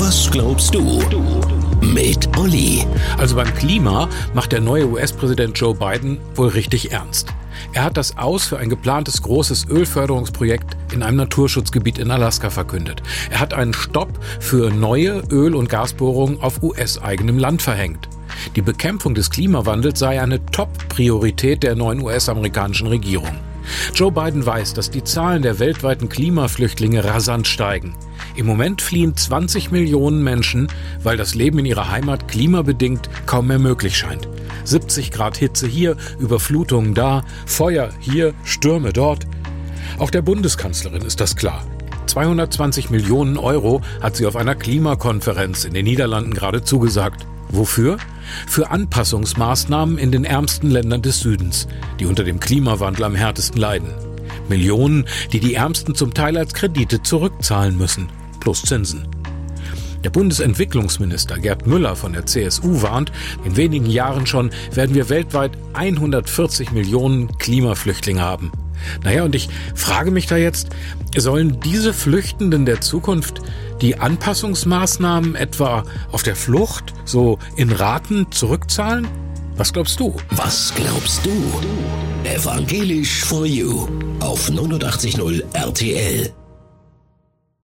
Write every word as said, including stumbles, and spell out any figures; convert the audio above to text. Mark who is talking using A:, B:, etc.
A: Was glaubst du? Mit Olli.
B: Also beim Klima macht der neue U S-Präsident Joe Biden wohl richtig ernst. Er hat das Aus für ein geplantes großes Ölförderungsprojekt in einem Naturschutzgebiet in Alaska verkündet. Er hat einen Stopp für neue Öl- und Gasbohrungen auf U S-eigenem Land verhängt. Die Bekämpfung des Klimawandels sei eine Top-Priorität der neuen U S-amerikanischen Regierung. Joe Biden weiß, dass die Zahlen der weltweiten Klimaflüchtlinge rasant steigen. Im Moment fliehen zwanzig Millionen Menschen, weil das Leben in ihrer Heimat klimabedingt kaum mehr möglich scheint. siebzig Grad Hitze hier, Überflutungen da, Feuer hier, Stürme dort. Auch der Bundeskanzlerin ist das klar. zweihundertzwanzig Millionen Euro hat sie auf einer Klimakonferenz in den Niederlanden gerade zugesagt. Wofür? Für Anpassungsmaßnahmen in den ärmsten Ländern des Südens, die unter dem Klimawandel am härtesten leiden. Millionen, die die Ärmsten zum Teil als Kredite zurückzahlen müssen, plus Zinsen. Der Bundesentwicklungsminister Gerd Müller von der C S U warnt, in wenigen Jahren schon werden wir weltweit hundertvierzig Millionen Klimaflüchtlinge haben. Naja, und ich frage mich da jetzt, sollen diese Flüchtenden der Zukunft die Anpassungsmaßnahmen etwa auf der Flucht so in Raten zurückzahlen? Was glaubst du?
A: Was glaubst du? Evangelisch for You auf neunundachtzig Komma null R T L.